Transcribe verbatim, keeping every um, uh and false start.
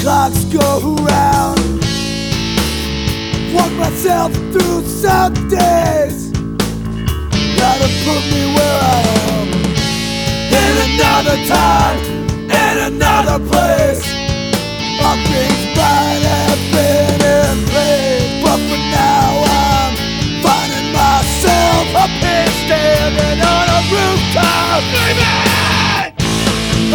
clocks go round. Walk myself through some days, gotta put me where I am. In another time, in another place, all things bright and